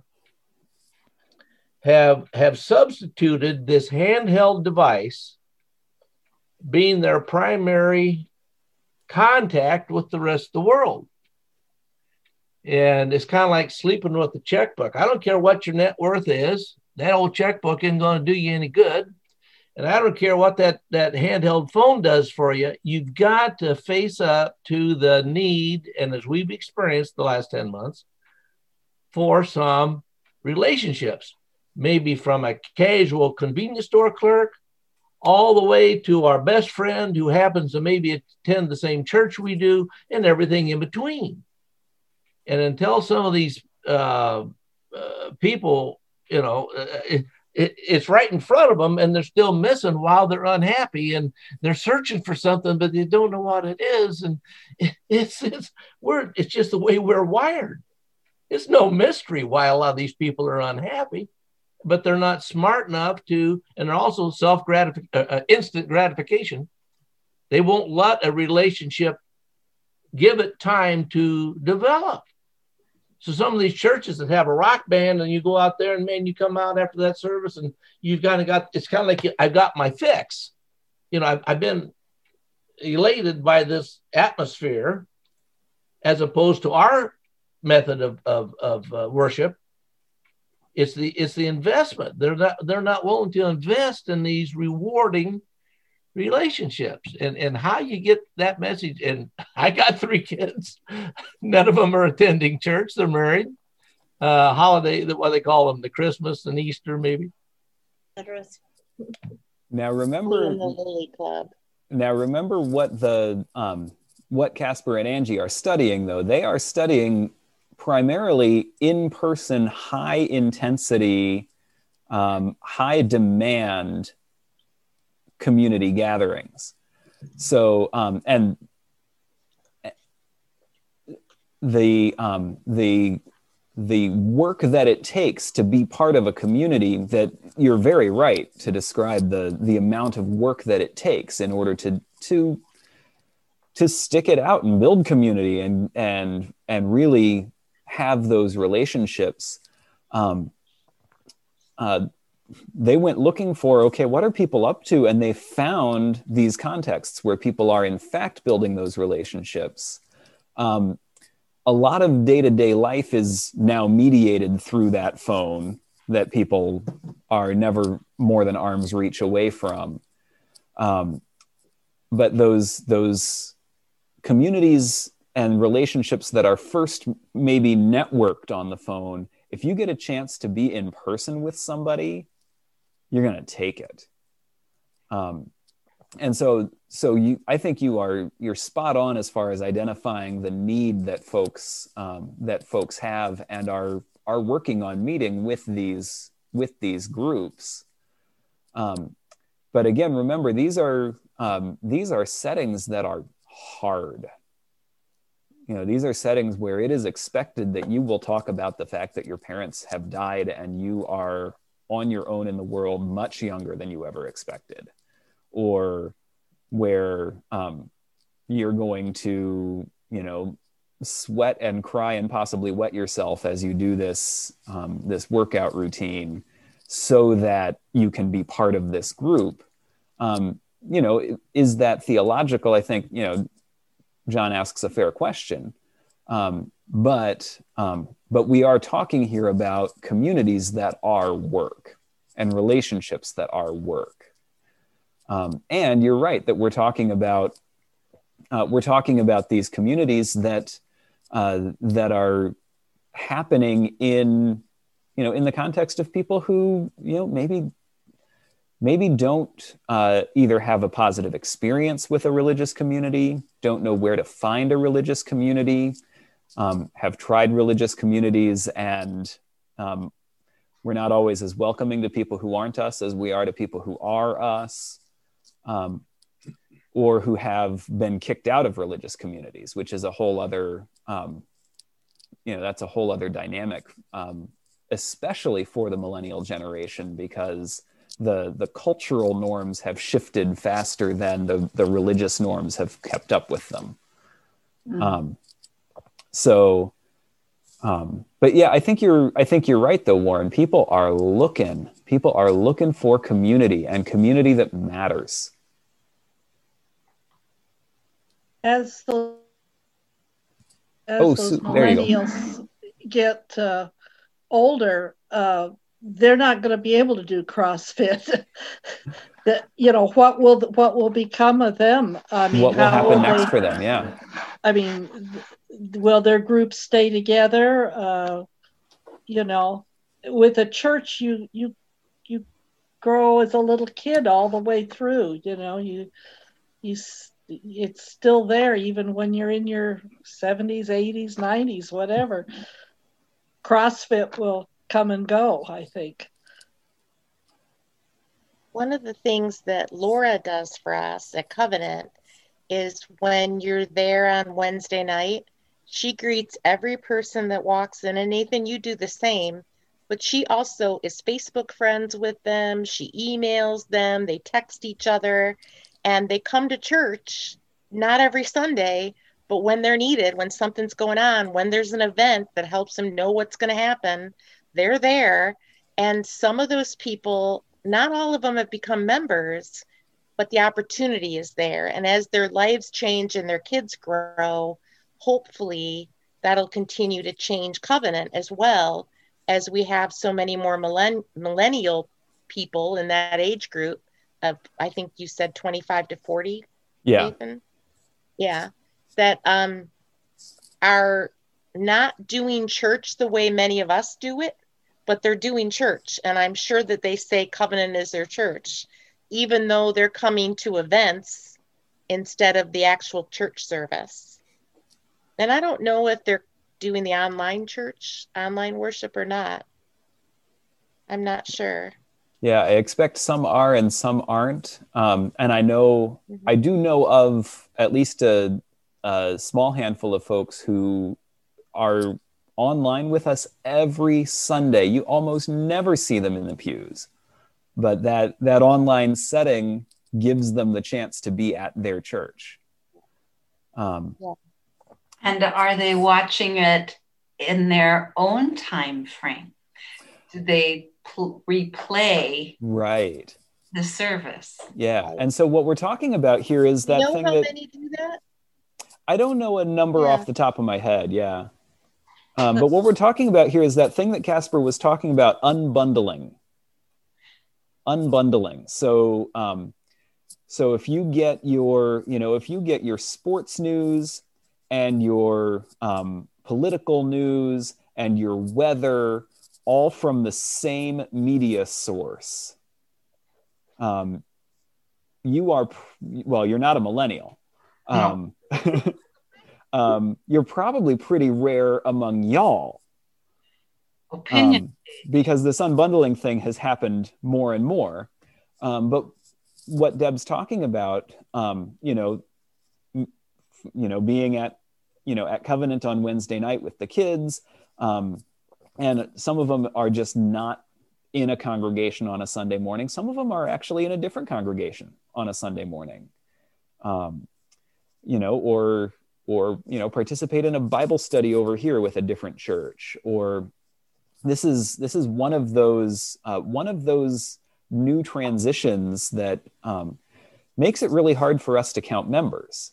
have, have substituted this handheld device being their primary contact with the rest of the world. And it's kind of like sleeping with a checkbook. I don't care what your net worth is. That old checkbook isn't going to do you any good. And I don't care what that, that handheld phone does for you. You've got to face up to the need, and as we've experienced the last ten months, for some relationships, maybe from a casual convenience store clerk all the way to our best friend who happens to maybe attend the same church we do, and everything in between. And until some of these uh, uh, people, you know, it, it, it's right in front of them and they're still missing while they're unhappy and they're searching for something, but they don't know what it is. And it, it's, it's, we're, it's just the way we're wired. It's no mystery why a lot of these people are unhappy, but they're not smart enough to, and they're also self-gratification, uh, uh, instant gratification. They won't let a relationship give it time to develop. So some of these churches that have a rock band and you go out there and man, you come out after that service and you've kind of got, it's kind of like I've got my fix. You know, I've, I've been elated by this atmosphere as opposed to our method of, of, of uh, worship. It's the, it's the investment. They're not, they're not willing to invest in these rewarding relationships, and, and how you get that message. And I got three kids. None of them are attending church. They're married. Uh, holiday, what they call them, the Christmas and Easter, maybe. Now remember, the Lily Club. Now remember what the um, what Casper and Angie are studying, though. They are studying primarily in-person, high-intensity, um, high-demand community gatherings. So, um, and the, um, the, the work that it takes to be part of a community, that you're very right to describe the, the amount of work that it takes in order to, to, to stick it out and build community and, and, and really have those relationships. Um, uh, they went looking for, okay, what are people up to? And they found these contexts where people are in fact building those relationships. Um, a lot of day-to-day life is now mediated through that phone that people are never more than arm's reach away from. Um, but those, those communities and relationships that are first maybe networked on the phone, if you get a chance to be in person with somebody, you're going to take it. Um, and so, so you, I think you are, you're spot on as far as identifying the need that folks, um, that folks have and are, are working on meeting with these, with these groups. Um, but again, remember, these are um, these are settings that are hard. You know, these are settings where it is expected that you will talk about the fact that your parents have died and you are on your own in the world much younger than you ever expected, or where um, you're going to, you know, sweat and cry and possibly wet yourself as you do this um, this workout routine so that you can be part of this group. Um, you know, is that theological? I think, you know, John asks a fair question, um, but um, but we are talking here about communities that are work and relationships that are work. Um, and you're right that we're talking about uh, we're talking about these communities that uh, that are happening in, you know, in the context of people who, you know, maybe maybe don't uh, either have a positive experience with a religious community, don't know where to find a religious community, um, have tried religious communities, and um, we're not always as welcoming to people who aren't us as we are to people who are us, um, or who have been kicked out of religious communities, which is a whole other, um, you know, that's a whole other dynamic, um, especially for the millennial generation, because the the cultural norms have shifted faster than the, the religious norms have kept up with them. Mm. Um, so, um, but yeah, I think you're I think you're right though, Warren. People are looking, people are looking for community, and community that matters. As the as oh, those so, there you millennials go. get uh, older, uh, they're not going to be able to do CrossFit. That, you know, what will what will become of them? I mean, what will how happen will next they, for them? Yeah. I mean, will their groups stay together? Uh, you know, with a church, you you you grow as a little kid all the way through. You know, you you it's still there even when you're in your seventies, eighties, nineties, whatever. CrossFit will come and go, I think. One of the things that Laura does for us at Covenant is when you're there on Wednesday night, she greets every person that walks in. And Nathan, you do the same, but she also is Facebook friends with them. She emails them, they text each other, and they come to church, not every Sunday, but when they're needed, when something's going on, when there's an event that helps them know what's going to happen, they're there. And some of those people, not all of them have become members, but the opportunity is there. And as their lives change and their kids grow, hopefully that'll continue to change Covenant as well, as we have so many more millenn- millennial people in that age group of, I think you said twenty-five to forty, yeah. Nathan? Yeah. That um, are not doing church the way many of us do it, but they're doing church. And I'm sure that they say Covenant is their church, even though they're coming to events instead of the actual church service. And I don't know if they're doing the online church, online worship or not. I'm not sure. Yeah, I expect some are and some aren't. Um, and I know, mm-hmm. I do know of at least a, a small handful of folks who are online with us every Sunday. You almost never see them in the pews, but that that online setting gives them the chance to be at their church. Um, yeah. And are they watching it in their own time frame? Do they pl- replay right the service? Yeah, and so what we're talking about here is that you know thing how that many do that? I don't know a number Yeah. off the top of my head. Yeah. Um, but what we're talking about here is that thing that Casper was talking about, unbundling. Unbundling. So, um, so if you get your, you know, if you get your sports news and your um, political news and your weather all from the same media source, um, you are, well, you're not a millennial. Um, no. um, you're probably pretty rare among y'all. Opinion. Um, because this unbundling thing has happened more and more. Um, but what Deb's talking about, um, you know, m- you know, being at, you know, at Covenant on Wednesday night with the kids, um, and some of them are just not in a congregation on a Sunday morning. Some of them are actually in a different congregation on a Sunday morning, um, you know, or, or, you know, participate in a Bible study over here with a different church. Or this is, this is one of those, uh, one of those new transitions that um, makes it really hard for us to count members.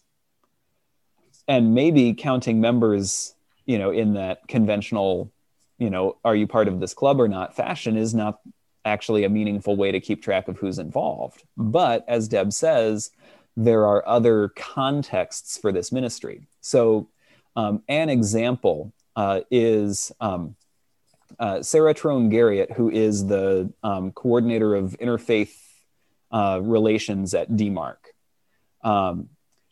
And maybe counting members, you know, in that conventional, you know, are you part of this club or not fashion is not actually a meaningful way to keep track of who's involved. But as Deb says, there are other contexts for this ministry. So um, an example uh, is um, uh, Sarah Trone Garriott, who is the um, coordinator of interfaith uh, relations at D MARC. Um,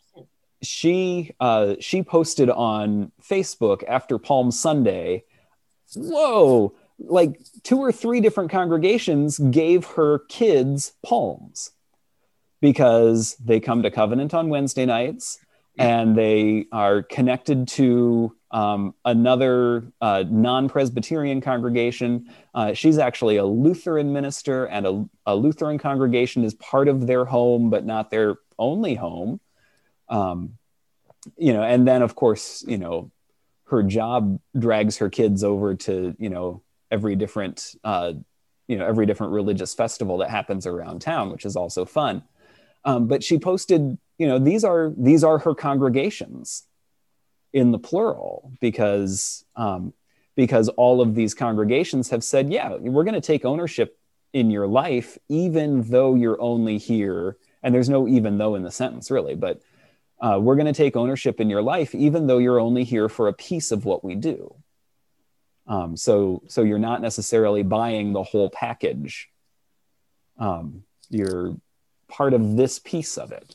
she, uh, she posted on Facebook after Palm Sunday, whoa, like two or three different congregations gave her kids palms because they come to Covenant on Wednesday nights and they are connected to um, another uh, non-Presbyterian congregation. Uh, she's actually a Lutheran minister, and a, a Lutheran congregation is part of their home, but not their only home. Um, you know, and then of course, you know, her job drags her kids over to, you know, every different, uh, you know, every different religious festival that happens around town, which is also fun. Um, but she posted, you know, these are, these are her congregations in the plural, because, um, because all of these congregations have said, yeah, we're going to take ownership in your life, even though you're only here. And there's no even though in the sentence really, but Uh, we're going to take ownership in your life, even though you're only here for a piece of what we do. Um, so, so you're not necessarily buying the whole package. Um, you're part of this piece of it.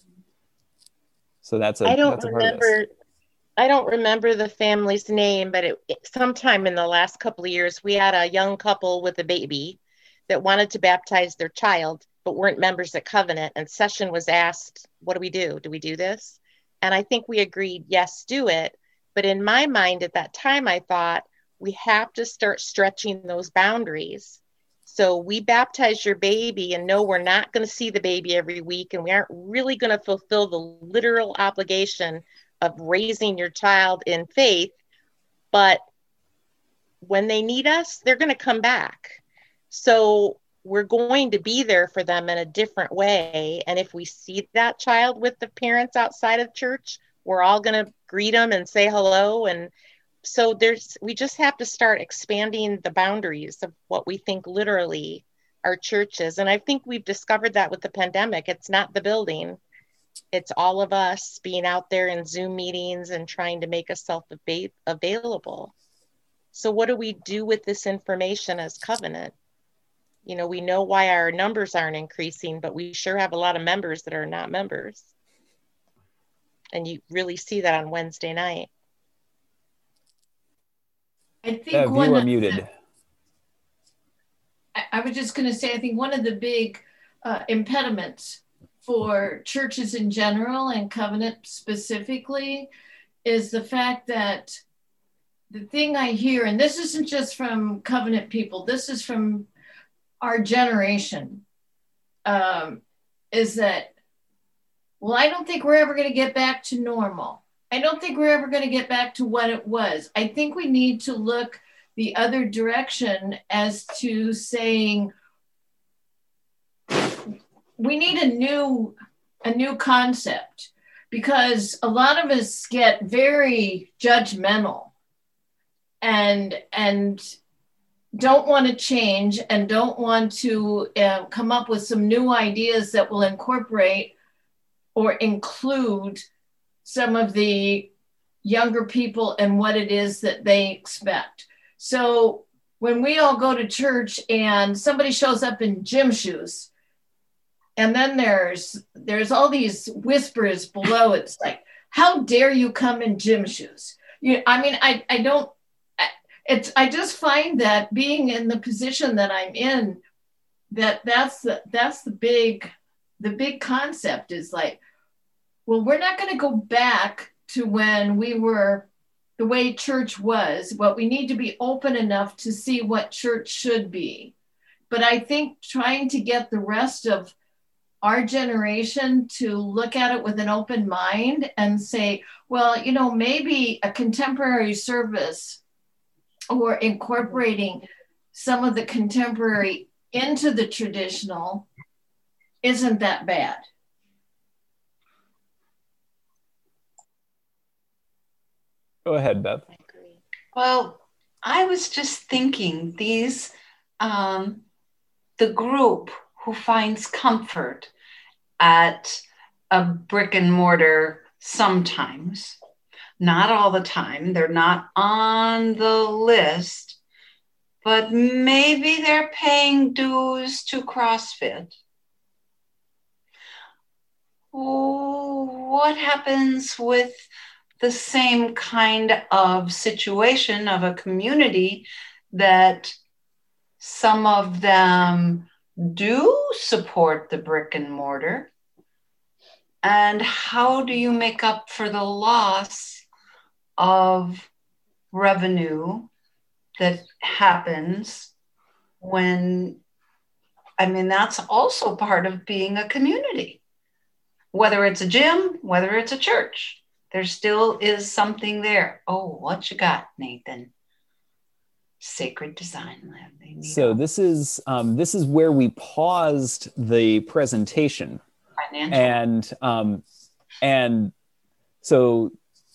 So that's a, I don't that's a part of remember. this. I don't remember the family's name, but it, it, sometime in the last couple of years, we had a young couple with a baby that wanted to baptize their child, but weren't members at Covenant. And Session was asked, what do we do? Do we do this? And I think we agreed, yes, do it. But in my mind at that time, I thought we have to start stretching those boundaries. So we baptize your baby and know we're not going to see the baby every week. And we aren't really going to fulfill the literal obligation of raising your child in faith. But when they need us, they're going to come back. So we're going to be there for them in a different way. And if we see that child with the parents outside of church, we're all going to greet them and say hello. And so there's, we just have to start expanding the boundaries of what we think literally our church is. And I think we've discovered that with the pandemic. It's not the building. It's all of us being out there in Zoom meetings and trying to make ourselves available. So what do we do with this information as Covenant? You know, we know why our numbers aren't increasing, but we sure have a lot of members that are not members. And you really see that on Wednesday night. I think Bev, one you are of muted. the, I, I was just going to say, I think one of the big uh, impediments for churches in general and Covenant specifically is the fact that the thing I hear, and this isn't just from Covenant people, this is from our generation, um, is that, well, I don't think we're ever going to get back to normal. I don't think we're ever going to get back to what it was. I think we need to look the other direction as to saying we need a new, a new concept, because a lot of us get very judgmental and, and don't want to change and don't want to uh, come up with some new ideas that will incorporate or include some of the younger people and what it is that they expect. So when we all go to church and somebody shows up in gym shoes, and then there's there's all these whispers below, it's like, how dare you come in gym shoes? You, I mean, I, I don't, I, it's, I just find that being in the position that I'm in, that that's the that's the big the big concept is like, well, we're not going to go back to when we were the way church was, but we need to be open enough to see what church should be. But I think trying to get the rest of our generation to look at it with an open mind and say, well, you know, maybe a contemporary service or incorporating some of the contemporary into the traditional isn't that bad. Go ahead, Bev. Well, I was just thinking these, um, the group who finds comfort at a brick and mortar sometimes, not all the time, they're not on the list, but maybe they're paying dues to CrossFit. Oh, what happens with the same kind of situation of a community that some of them do support the brick and mortar? And how do you make up for the loss of revenue that happens when, I mean, that's also part of being a community. Whether it's a gym, whether it's a church, there still is something there. Oh, what you got, Nathan? Sacred Design Lab. They need So this is um, this is where we paused the presentation, financial. and um, and so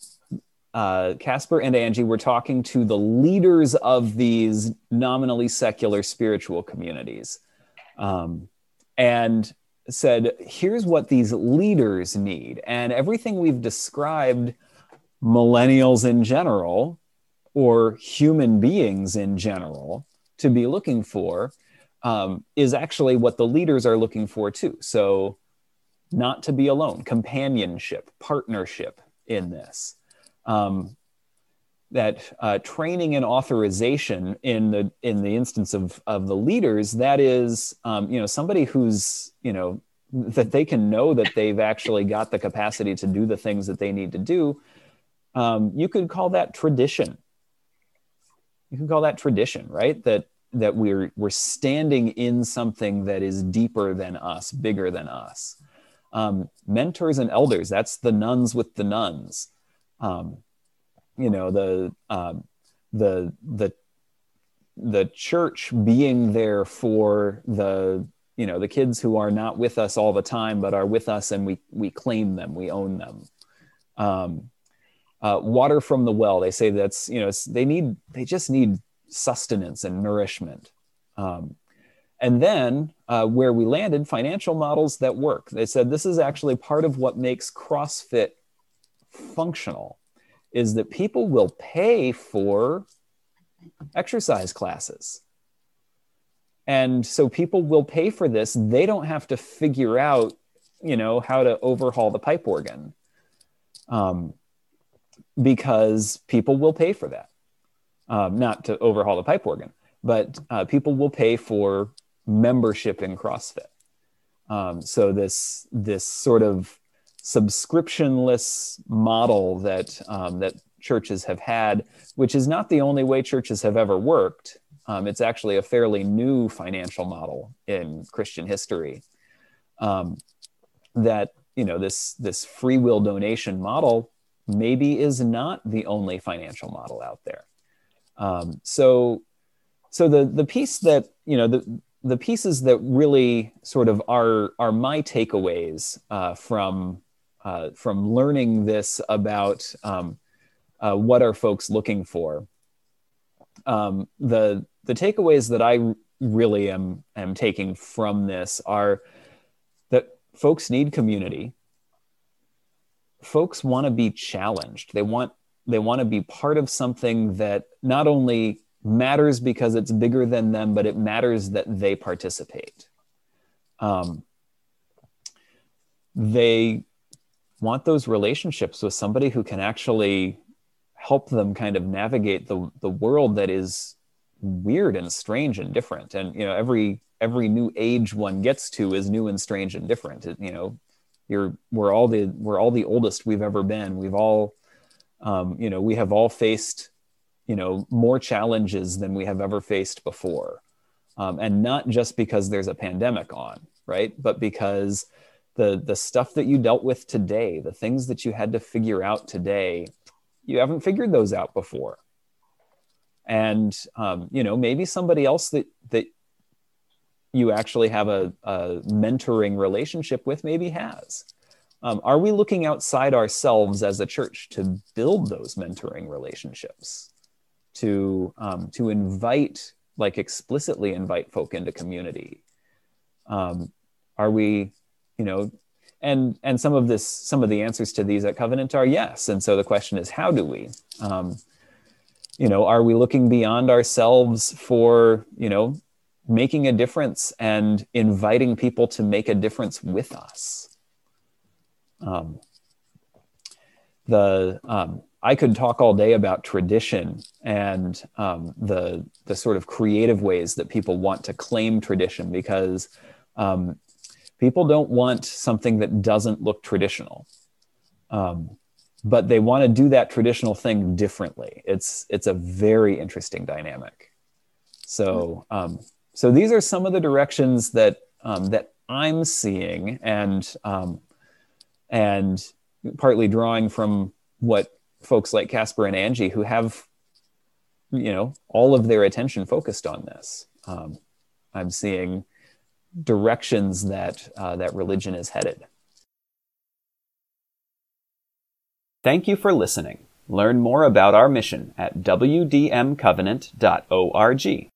uh, Casper and Angie were talking to the leaders of these nominally secular spiritual communities, um, and said, here's what these leaders need. And everything we've described, millennials in general, or human beings in general, to be looking for, um, is actually what the leaders are looking for too. So not to be alone, companionship, partnership in this. Um, that uh, training and authorization in the in the instance of of the leaders, that is, um, you know, somebody who's, you know, that they can know that they've actually got the capacity to do the things that they need to do. Um, you could call that tradition. You can call that tradition, right? That that we're we're standing in something that is deeper than us, bigger than us. Um, mentors and elders, that's the nuns with the nuns. Um, you know, the um, the the the church being there for the, you know, the kids who are not with us all the time, but are with us, and we we claim them, we own them. Um, uh, water from the well, they say that's, you know, it's, they need, they just need sustenance and nourishment. Um, and then uh, where we landed, financial models that work. They said this is actually part of what makes CrossFit functional, is that people will pay for exercise classes. And so people will pay for this. They don't have to figure out, you know, how to overhaul the pipe organ, um, because people will pay for that. Um, not to overhaul the pipe organ, but uh, people will pay for membership in CrossFit. Um, so this this sort of subscriptionless model that um, that churches have had, which is not the only way churches have ever worked. Um, it's actually a fairly new financial model in Christian history. Um, that, you know, this this free will donation model maybe is not the only financial model out there. Um, so so the the piece that, you know, the the pieces that really sort of are are my takeaways uh, from uh, from learning this about um, uh, what are folks looking for. Um, the the takeaways that I really am am taking from this are that folks need community. Folks want to be challenged. They want they want to be part of something that not only matters because it's bigger than them, but it matters that they participate. Um, they want those relationships with somebody who can actually help them kind of navigate the, the world that is weird and strange and different. And, you know, every every new age one gets to is new and strange and different. It, you know, you're we're all the we're all the oldest we've ever been. We've all, um, you know, we have all faced, you know, more challenges than we have ever faced before, um, and not just because there's a pandemic on, right? But because the the stuff that you dealt with today, the things that you had to figure out today, you haven't figured those out before. And, um, you know, maybe somebody else that, that you actually have a, a mentoring relationship with maybe has. Um, are we looking outside ourselves as a church to build those mentoring relationships, to, um, to invite, like explicitly invite folk into community? Um, are we, you know, and, and some of this, some of the answers to these at Covenant are yes. And so the question is, how do we, um, you know, are we looking beyond ourselves for, you know, making a difference and inviting people to make a difference with us? Um, the um, I could talk all day about tradition and um, the the sort of creative ways that people want to claim tradition, because um, people don't want something that doesn't look traditional. Um, but they want to do that traditional thing differently. It's it's a very interesting dynamic. So um, so these are some of the directions that um, that I'm seeing, and um, and partly drawing from what folks like Casper and Angie, who have, you know, all of their attention focused on this. Um, I'm seeing directions that uh, that religion is headed. Thank you for listening. Learn more about our mission at w d m covenant dot org.